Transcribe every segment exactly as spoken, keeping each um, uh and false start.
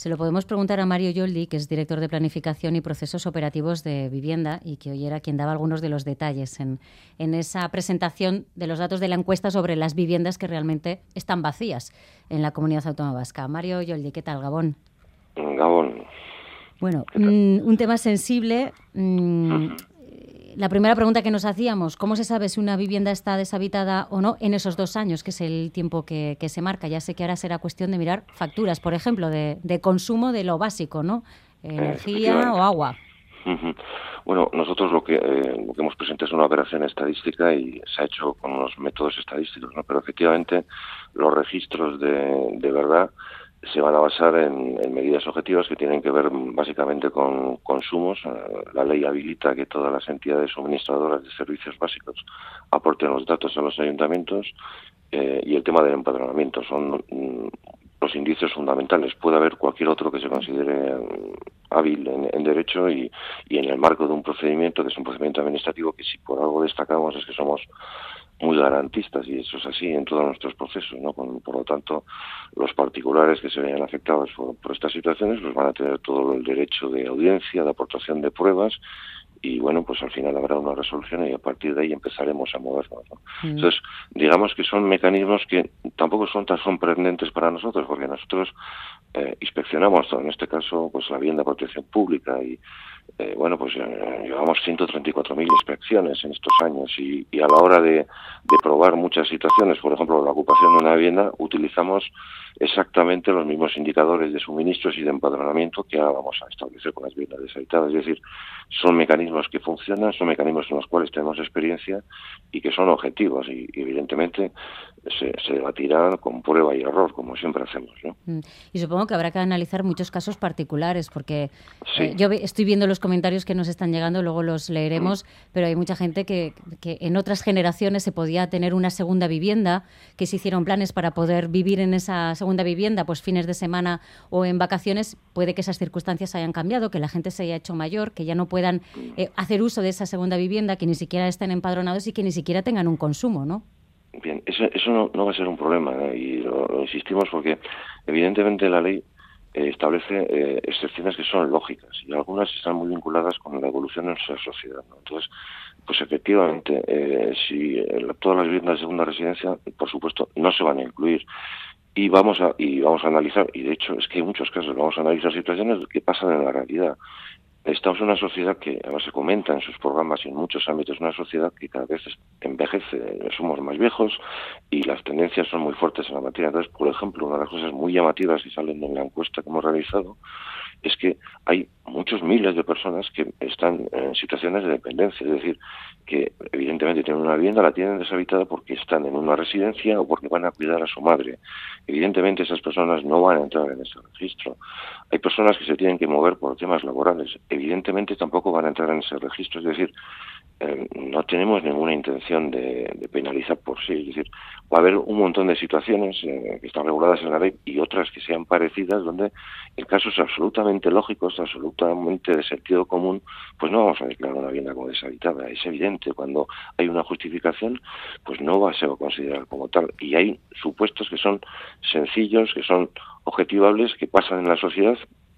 Se lo podemos preguntar a Mario Yoldi, que es director de Planificación y Procesos Operativos de Vivienda y que hoy era quien daba algunos de los detalles en, en esa presentación de los datos de la encuesta sobre las viviendas que realmente están vacías en la Comunidad Autónoma Vasca. Mario Yoldi, ¿qué tal, Gabón? Gabón. Bueno, mmm, un tema sensible. Mmm, la primera pregunta que nos hacíamos, ¿cómo se sabe si una vivienda está deshabitada o no en esos dos años, que es el tiempo que, que se marca? Ya sé que ahora será cuestión de mirar facturas, por ejemplo, de, de consumo de lo básico, ¿no? Energía o agua. Uh-huh. Bueno, nosotros lo que, eh, lo que hemos presentado es una operación estadística y se ha hecho con unos métodos estadísticos, ¿no? Pero efectivamente los registros de, de verdad se van a basar en, en medidas objetivas que tienen que ver básicamente con consumos. La ley habilita que todas las entidades suministradoras de servicios básicos aporten los datos a los ayuntamientos eh, y el tema del empadronamiento son mm, los indicios fundamentales. Puede haber cualquier otro que se considere um, hábil en, en derecho y, y en el marco de un procedimiento que es un procedimiento administrativo que si por algo destacamos es que somos muy garantistas y eso es así en todos nuestros procesos, ¿no? Con, por lo tanto, los particulares que se vean afectados por, por estas situaciones pues van a tener todo el derecho de audiencia, de aportación de pruebas y bueno, pues al final habrá una resolución y a partir de ahí empezaremos a movernos, ¿no? Mm. Entonces, digamos que son mecanismos que tampoco son tan sorprendentes para nosotros porque nosotros eh, inspeccionamos, en este caso, pues la vivienda de protección pública y Eh, bueno, pues eh, llevamos ciento treinta y cuatro mil inspecciones en estos años y, y a la hora de, de probar muchas situaciones, por ejemplo, la ocupación de una vivienda, utilizamos exactamente los mismos indicadores de suministros y de empadronamiento que ahora vamos a establecer con las viviendas deshabitadas. Es decir, son mecanismos que funcionan, son mecanismos en los cuales tenemos experiencia y que son objetivos y, y evidentemente se, se debatirán con prueba y error, como siempre hacemos, ¿no? Y supongo que habrá que analizar muchos casos particulares porque sí. eh, yo estoy viendo los comentarios que nos están llegando, luego los leeremos, mm. pero hay mucha gente que, que en otras generaciones se podía tener una segunda vivienda, que se hicieron planes para poder vivir en esa segunda vivienda, pues fines de semana o en vacaciones. Puede que esas circunstancias hayan cambiado, que la gente se haya hecho mayor, que ya no puedan eh, hacer uso de esa segunda vivienda, que ni siquiera estén empadronados y que ni siquiera tengan un consumo, ¿no? Bien, eso, eso no, no va a ser un problema, ¿eh? Y lo, lo insistimos porque evidentemente la ley eh, establece eh, excepciones que son lógicas y algunas están muy vinculadas con la evolución de nuestra sociedad, ¿no? Entonces, pues efectivamente, eh, si eh, todas las viviendas de segunda residencia, por supuesto, no se van a incluir. Y vamos a y vamos a analizar, y de hecho es que en muchos casos vamos a analizar situaciones que pasan en la realidad. Estamos en una sociedad que, además se comenta en sus programas y en muchos ámbitos, una sociedad que cada vez envejece, somos más viejos y las tendencias son muy fuertes en la materia. Entonces, por ejemplo, una de las cosas muy llamativas que salen en la encuesta que hemos realizado es que hay muchos miles de personas que están en situaciones de dependencia, es decir, que evidentemente tienen una vivienda, la tienen deshabitada porque están en una residencia o porque van a cuidar a su madre. Evidentemente esas personas no van a entrar en ese registro. Hay personas que se tienen que mover por temas laborales, evidentemente tampoco van a entrar en ese registro, es decir, eh, no tenemos ninguna intención de, de penalizar por sí, es decir, va a haber un montón de situaciones eh, que están reguladas en la ley y otras que sean parecidas donde en casos absolutamente lógicos, absolutamente de sentido común, pues no vamos a declarar una vivienda como deshabitada. Es evidente, cuando hay una justificación, pues no va a ser considerada como tal. Y hay supuestos que son sencillos, que son objetivables, que pasan en la sociedad.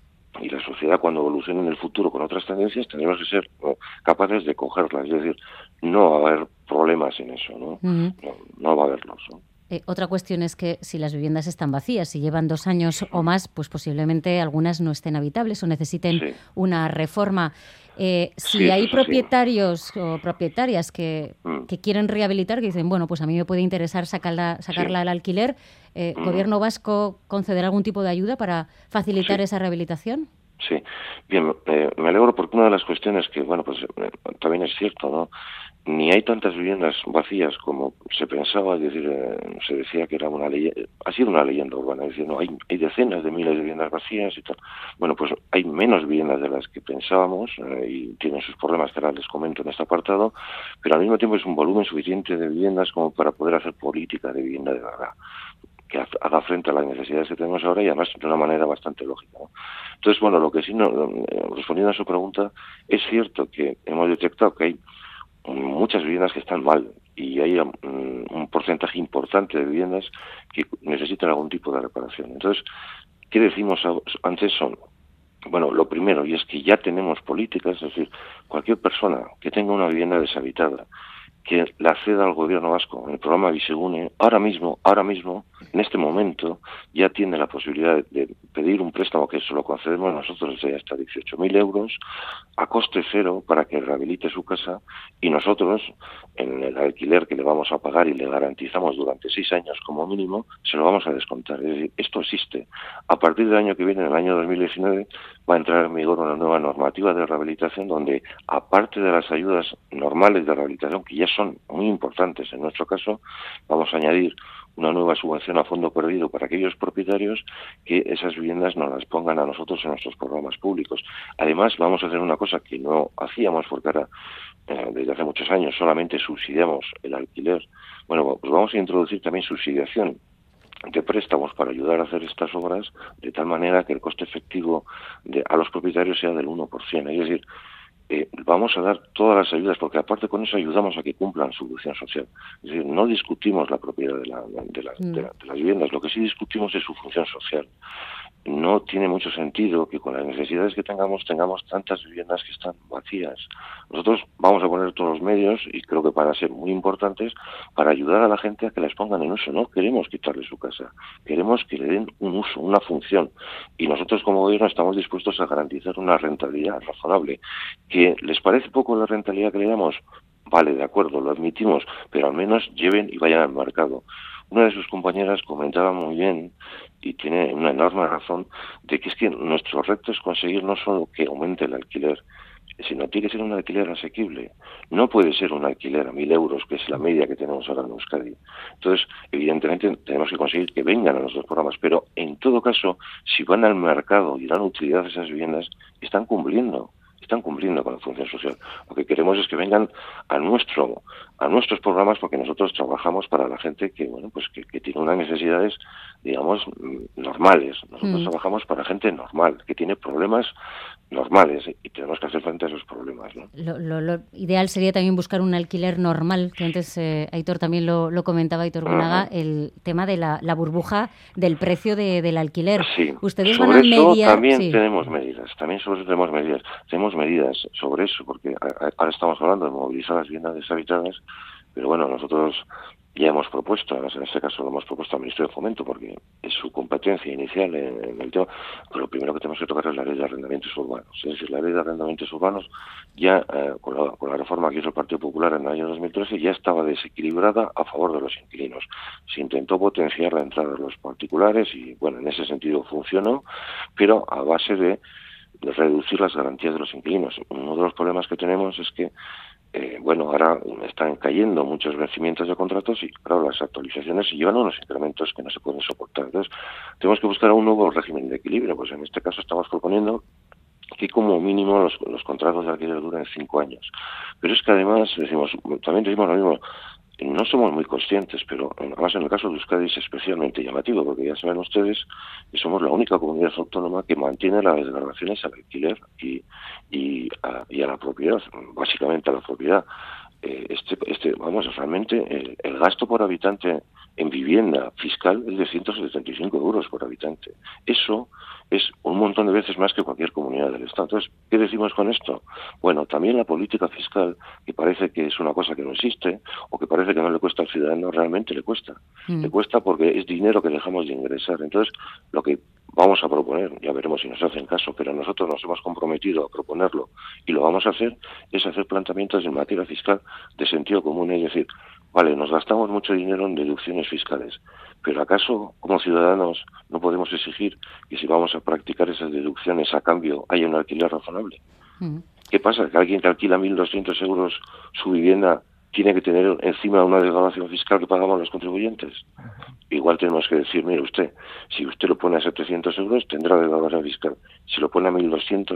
Y la sociedad, cuando evolucione en el futuro con otras tendencias, tendremos que ser ¿no? capaces de cogerlas. Es decir, no va a haber problemas en eso, ¿no? Uh-huh. No, no va a haberlos, ¿no? Eh, otra cuestión es que si las viviendas están vacías, si llevan dos años o más, pues posiblemente algunas no estén habitables o necesiten sí. una reforma. Eh, si sí, hay propietarios sí. o propietarias que, mm. que quieren rehabilitar, que dicen, bueno, pues a mí me puede interesar sacarla, sacarla sí. al alquiler, eh, mm. ¿Gobierno vasco concederá algún tipo de ayuda para facilitar sí. esa rehabilitación? Sí, bien, eh, me alegro porque una de las cuestiones que, bueno, pues eh, también es cierto, ¿no? Ni hay tantas viviendas vacías como se pensaba, es decir, eh, se decía que era una leyenda, ha sido una leyenda urbana, es decir, no, hay, hay decenas de miles de viviendas vacías y tal. Bueno, pues hay menos viviendas de las que pensábamos eh, y tienen sus problemas que ahora les comento en este apartado, pero al mismo tiempo es un volumen suficiente de viviendas como para poder hacer política de vivienda de verdad, que haga frente a las necesidades que tenemos ahora y además de una manera bastante lógica, ¿no? Entonces, bueno, lo que sí, no, respondiendo a su pregunta, es cierto que hemos detectado que hay muchas viviendas que están mal y hay um, un porcentaje importante de viviendas que necesitan algún tipo de reparación. Entonces, ¿Qué decimos antes? Son, bueno, lo primero, y es que ya tenemos políticas, es decir, cualquier persona que tenga una vivienda deshabitada, que la ceda al gobierno vasco en el programa Bizigune, ahora mismo, ahora mismo, en este momento, ya tiene la posibilidad de pedir un préstamo que se lo concedemos nosotros de hasta dieciocho mil euros a coste cero para que rehabilite su casa, y nosotros, en el alquiler que le vamos a pagar y le garantizamos durante seis años como mínimo, se lo vamos a descontar. Es decir, esto existe. A partir del año que viene, en el año dos mil diecinueve, va a entrar en vigor una nueva normativa de rehabilitación donde, aparte de las ayudas normales de rehabilitación, que ya son muy importantes en nuestro caso, vamos a añadir una nueva subvención a fondo perdido para aquellos propietarios que esas viviendas nos las pongan a nosotros en nuestros programas públicos. Además, vamos a hacer una cosa que no hacíamos porque ahora, eh, desde hace muchos años, solamente subsidiamos el alquiler. Bueno, pues vamos a introducir también subsidiación de préstamos para ayudar a hacer estas obras, de tal manera que el coste efectivo de, a los propietarios sea del uno por ciento. Es decir, eh, vamos a dar todas las ayudas, porque aparte con eso ayudamos a que cumplan su función social. Es decir, no discutimos la propiedad de, la, de, la, de, la, de las viviendas, lo que sí discutimos es su función social. No tiene mucho sentido que con las necesidades que tengamos, tengamos tantas viviendas que están vacías. Nosotros vamos a poner todos los medios, y creo que para ser muy importantes, para ayudar a la gente a que las pongan en uso. No queremos quitarle su casa, queremos que le den un uso, una función. Y nosotros como gobierno estamos dispuestos a garantizar una rentabilidad razonable. ¿Que les parece poco la rentabilidad que le damos? Vale, de acuerdo, lo admitimos, pero al menos lleven y vayan al mercado. Una de sus compañeras comentaba muy bien, y tiene una enorme razón, de que es que nuestro reto es conseguir no solo que aumente el alquiler, sino tiene que ser un alquiler asequible. No puede ser un alquiler a mil euros, que es la media que tenemos ahora en Euskadi. Entonces, evidentemente, tenemos que conseguir que vengan a nuestros programas, pero en todo caso, si van al mercado y dan utilidad a esas viviendas, están cumpliendo. están cumpliendo con la función social. Lo que queremos es que vengan a nuestro a nuestros programas, porque nosotros trabajamos para la gente que bueno pues que, que tiene unas necesidades, digamos, normales. Nosotros mm. trabajamos para gente normal, que tiene problemas normales, y tenemos que hacer frente a esos problemas, ¿no? Lo, lo, lo ideal sería también buscar un alquiler normal, que antes eh, Aitor también lo, lo comentaba, Aitor Bunaga, uh-huh. el tema de la, la burbuja del precio de, del alquiler. Sí. Ustedes sobre van a eso mediar... también sí. tenemos medidas, también sobre eso tenemos medidas. Tenemos medidas sobre eso, porque ahora estamos hablando de movilizar las viviendas deshabitadas, pero bueno, nosotros ya hemos propuesto, además en este caso lo hemos propuesto al Ministerio de Fomento, porque es su competencia inicial en, en el tema, pero lo primero que tenemos que tocar es la ley de arrendamientos urbanos. Es decir, la ley de arrendamientos urbanos ya, eh, con, la, con la reforma que hizo el Partido Popular en el año dos mil trece, ya estaba desequilibrada a favor de los inquilinos. Se intentó potenciar la entrada de los particulares y, bueno, en ese sentido funcionó, pero a base de, de reducir las garantías de los inquilinos. Uno de los problemas que tenemos es que Eh, bueno, ahora están cayendo muchos vencimientos de contratos y, claro, las actualizaciones llevan unos incrementos que no se pueden soportar. Entonces, tenemos que buscar un nuevo régimen de equilibrio. Pues en este caso estamos proponiendo que como mínimo los, los contratos de alquiler duren cinco años. Pero es que además, decimos, también decimos lo mismo, no somos muy conscientes, pero además en el caso de Euskadi es especialmente llamativo, porque ya saben ustedes que somos la única comunidad autónoma que mantiene las desgravaciones al alquiler y, y, a, y a la propiedad, básicamente a la propiedad. Eh, este, este, vamos, realmente el, el gasto por habitante en vivienda fiscal es de ciento setenta y cinco euros por habitante. Eso es un montón de veces más que cualquier comunidad del Estado. Entonces, ¿qué decimos con esto? Bueno, también la política fiscal, que parece que es una cosa que no existe, o que parece que no le cuesta al ciudadano, realmente le cuesta. Mm. Le cuesta porque es dinero que dejamos de ingresar. Entonces, lo que vamos a proponer, ya veremos si nos hacen caso, pero nosotros nos hemos comprometido a proponerlo y lo vamos a hacer, es hacer planteamientos en materia fiscal de sentido común, es decir, vale, nos gastamos mucho dinero en deducciones fiscales, pero ¿acaso como ciudadanos no podemos exigir que si vamos a practicar esas deducciones a cambio haya un alquiler razonable? Uh-huh. ¿Qué pasa? ¿Que alguien que alquila mil doscientos euros su vivienda tiene que tener encima una desgravación fiscal que pagamos los contribuyentes? Uh-huh. Igual tenemos que decir, mire usted, si usted lo pone a setecientos euros tendrá desgravación fiscal, si lo pone a mil doscientos no.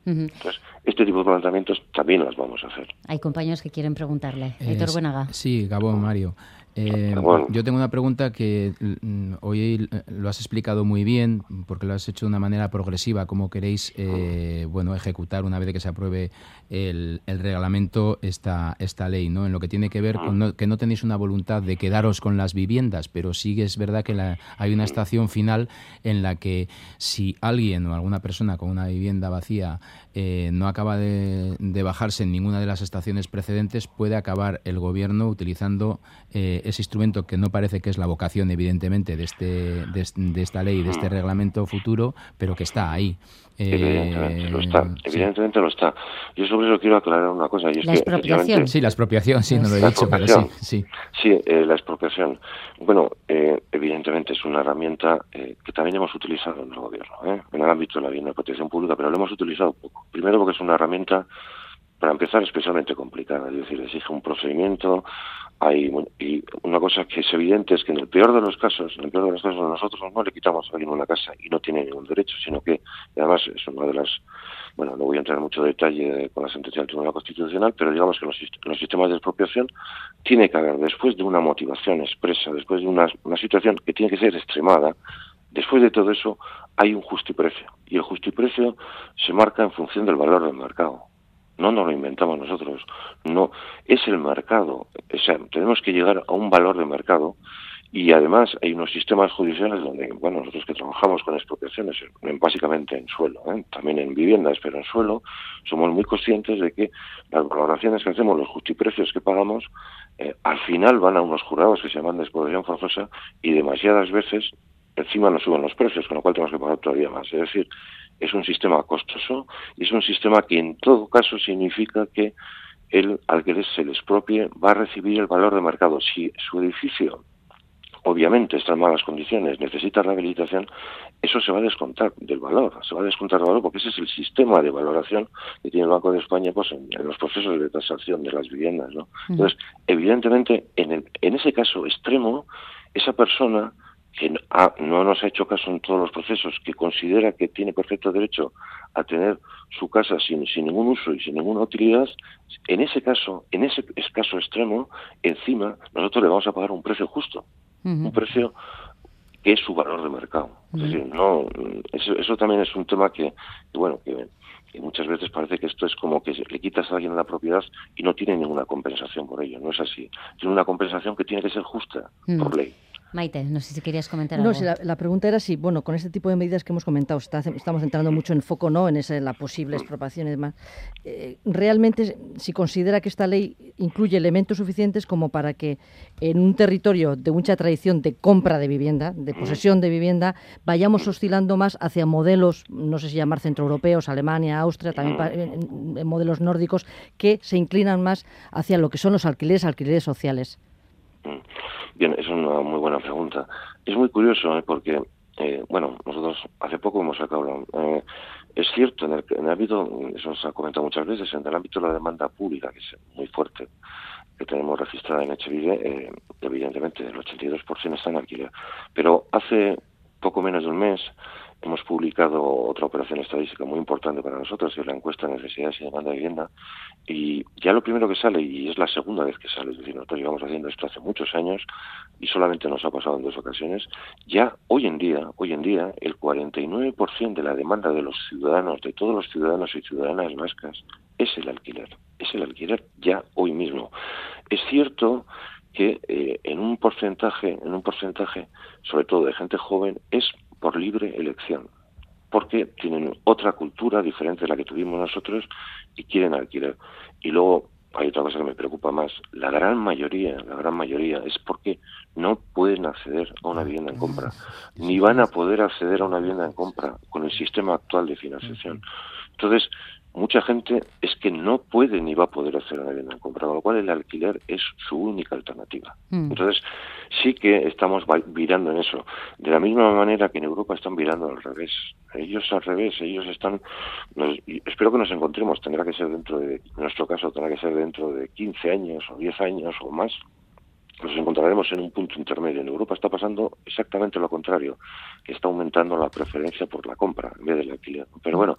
Uh-huh. Entonces, este tipo de planteamientos también las vamos a hacer. Hay compañeros que quieren preguntarle. Eh, Aitor Buenaga. Sí, Gabón, Mario. Eh, bueno. Yo tengo una pregunta que mm, hoy lo has explicado muy bien, porque lo has hecho de una manera progresiva, cómo queréis eh, bueno, ejecutar una vez que se apruebe el, el reglamento esta, esta ley, ¿no? En lo que tiene que ver con no, que no tenéis una voluntad de quedaros con las viviendas, pero sí es verdad que la, hay una estación final en la que si alguien o alguna persona con una vivienda vacía eh, no acaba de, de bajarse en ninguna de las estaciones precedentes, puede acabar el gobierno utilizando eh, ese instrumento que no parece que es la vocación, evidentemente, de este de, de esta ley, de este reglamento futuro, pero que está ahí. Eh, evidentemente lo está, evidentemente sí. lo está. Yo sobre eso quiero aclarar una cosa. Y es la que, expropiación. Sí, la expropiación, sí, no lo he dicho, pero sí. Sí, sí eh, la expropiación. Bueno, eh, evidentemente es una herramienta eh, que también hemos utilizado en el gobierno, ¿eh? en el ámbito de la vivienda de protección pública, pero lo hemos utilizado poco. Primero porque es una herramienta, para empezar, especialmente complicada, es decir, exige un procedimiento. Hay y una cosa que es evidente es que en el peor de los casos, en el peor de los casos nosotros no le quitamos a alguien una casa y no tiene ningún derecho, sino que además es una de las, bueno, no voy a entrar en mucho detalle con la sentencia del Tribunal Constitucional, pero digamos que en los, en los sistemas de expropiación tiene que haber, después de una motivación expresa, después de una, una situación que tiene que ser extremada, después de todo eso hay un justiprecio, y el justiprecio se marca en función del valor del mercado. No nos lo inventamos nosotros, no, es el mercado, o sea, tenemos que llegar a un valor de mercado y además hay unos sistemas judiciales donde, bueno, nosotros que trabajamos con expropiaciones, básicamente en suelo, ¿eh? también en viviendas, pero en suelo, somos muy conscientes de que las valoraciones que hacemos, los justiprecios que pagamos, eh, al final van a unos jurados que se llaman de expropiación forzosa y demasiadas veces encima nos suben los precios, con lo cual tenemos que pagar todavía más, es decir, es un sistema costoso y es un sistema que en todo caso significa que el al que se le expropie va a recibir el valor de mercado. Si su edificio obviamente está en malas condiciones, necesita rehabilitación, eso se va a descontar del valor, se va a descontar del valor porque ese es el sistema de valoración que tiene el Banco de España pues en, en los procesos de tasación de las viviendas, ¿no? Entonces, evidentemente, en, el, en ese caso extremo, esa persona que ha, no nos ha hecho caso en todos los procesos, que considera que tiene perfecto derecho a tener su casa sin, sin ningún uso y sin ninguna utilidad, en ese caso, en ese caso extremo, encima nosotros le vamos a pagar un precio justo, uh-huh. un precio que es su valor de mercado. Uh-huh. Es decir, no, eso, eso también es un tema que, que bueno, que, que muchas veces parece que esto es como que le quitas a alguien la propiedad y no tiene ninguna compensación por ello. No es así. Tiene una compensación que tiene que ser justa uh-huh. por ley. Maite, no sé si querías comentar no, algo. Si la, la pregunta era si, bueno, con este tipo de medidas que hemos comentado, está, estamos entrando mucho en foco, ¿no?, en esa, la posible expropiación y demás. Eh, realmente, si considera que esta ley incluye elementos suficientes como para que en un territorio de mucha tradición de compra de vivienda, de posesión de vivienda, vayamos oscilando más hacia modelos, no sé si llamar centroeuropeos, Alemania, Austria, también en, en modelos nórdicos, que se inclinan más hacia lo que son los alquileres, alquileres sociales. Bien, es una muy buena pregunta. Es muy curioso, ¿eh? porque, eh, bueno, nosotros hace poco hemos sacado... Eh, es cierto, en el, en el ámbito, eso se ha comentado muchas veces, en el ámbito de la demanda pública, que es muy fuerte, que tenemos registrada en Etxebide, eh, evidentemente el ochenta y dos por ciento está en alquiler. Pero hace poco menos de un mes hemos publicado otra operación estadística muy importante para nosotros, que es la encuesta de necesidades y demanda de vivienda, y ya lo primero que sale, y es la segunda vez que sale, es decir, nosotros llevamos haciendo esto hace muchos años y solamente nos ha pasado en dos ocasiones, ya hoy en día, hoy en día, el cuarenta y nueve por ciento de la demanda de los ciudadanos, de todos los ciudadanos y ciudadanas vascas, es el alquiler, es el alquiler ya hoy mismo. Es cierto que eh, en un porcentaje, en un porcentaje, sobre todo de gente joven, es por libre elección, porque tienen otra cultura diferente de la que tuvimos nosotros y quieren alquiler. Y luego hay otra cosa que me preocupa más, la gran mayoría, la gran mayoría es porque no pueden acceder a una vivienda en compra, ni van a poder acceder a una vivienda en compra con el sistema actual de financiación. Entonces, mucha gente es que no puede ni va a poder hacer una vivienda en compra, con lo cual el alquiler es su única alternativa. Mm. Entonces, sí que estamos virando en eso. De la misma manera que en Europa están virando al revés. Ellos al revés, ellos están... Nos, espero que nos encontremos, tendrá que ser dentro de... En nuestro caso, tendrá que ser dentro de quince años o diez años o más. Nos encontraremos en un punto intermedio. En Europa está pasando exactamente lo contrario, que está aumentando la preferencia por la compra en vez del alquiler. Pero bueno,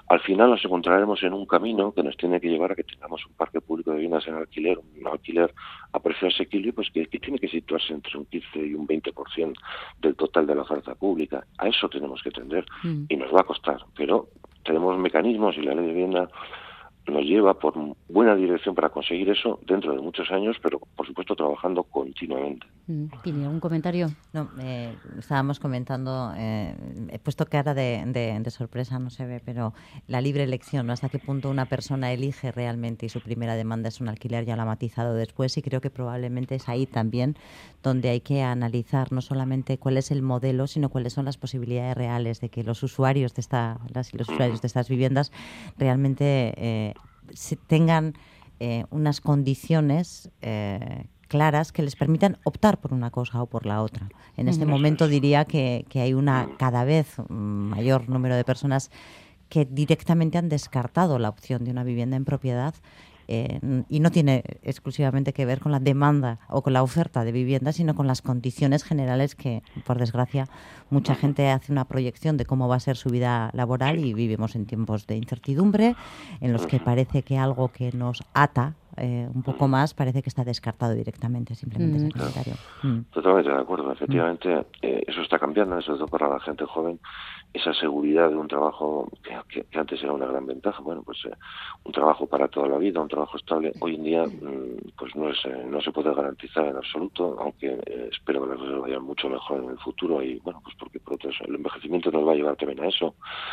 al final nos encontraremos en un camino que nos tiene que llevar a que tengamos un parque público de viviendas en alquiler, un alquiler a precio asequible, pues que, que tiene que situarse entre un quince y un veinte por ciento del total de la oferta pública. A eso tenemos que tender mm. y nos va a costar, pero tenemos mecanismos y la ley de vivienda nos lleva por buena dirección para conseguir eso dentro de muchos años, pero por supuesto trabajando continuamente. ¿Tiene algún comentario? No, eh, estábamos comentando, eh, he puesto cara de, de, de sorpresa, no se ve, pero la libre elección, ¿no? Hasta qué punto una persona elige realmente y su primera demanda es un alquiler, ya lo ha matizado después, y creo que probablemente es ahí también donde hay que analizar no solamente cuál es el modelo, sino cuáles son las posibilidades reales de que los usuarios de esta, las, los usuarios de estas viviendas realmente eh, se tengan eh, unas condiciones eh, claras que les permitan optar por una cosa o por la otra. En este momento diría que, que hay una cada vez mayor número de personas que directamente han descartado la opción de una vivienda en propiedad. Eh, y no tiene exclusivamente que ver con la demanda o con la oferta de vivienda, sino con las condiciones generales que, por desgracia, mucha gente hace una proyección de cómo va a ser su vida laboral y vivimos en tiempos de incertidumbre en los que parece que algo que nos ata eh, un poco más parece que está descartado directamente, simplemente mm. ese comentario. Mm. Totalmente de acuerdo. Efectivamente, eh, eso está cambiando, sobre todo para la gente joven, esa seguridad de un trabajo que, que, que antes era una gran ventaja. Bueno, pues eh, un trabajo para toda la vida, un trabajo estable, hoy en día mmm, pues no es eh, no se puede garantizar en absoluto, aunque eh, espero que las cosas vayan mucho mejor en el futuro y bueno, pues porque por otro, el envejecimiento nos va a llevar también a eso.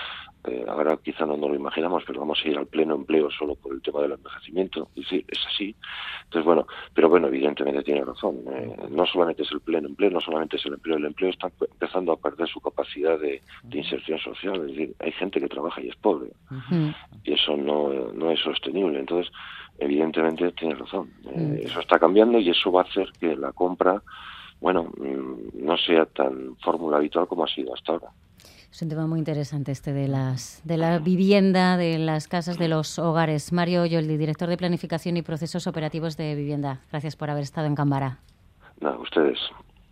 Eh, ahora quizá no nos lo imaginamos, pero vamos a ir al pleno empleo solo por el tema del envejecimiento. Es decir, es así. Entonces, bueno, pero bueno, evidentemente tiene razón. Eh, no solamente es el pleno empleo, no solamente es el empleo. El empleo está empezando a perder su capacidad de, de inserción social. Es decir, hay gente que trabaja y es pobre. Uh-huh. Y eso no, no es sostenible. Entonces, evidentemente tiene razón. Eh, uh-huh. Eso está cambiando y eso va a hacer que la compra, bueno, no sea tan fórmula habitual como ha sido hasta ahora. Es un tema muy interesante este de las de la vivienda, de las casas, de los hogares. Mario Yoldi, director de Planificación y Procesos Operativos de Vivienda. Gracias por haber estado en Cámara. Nada, ustedes.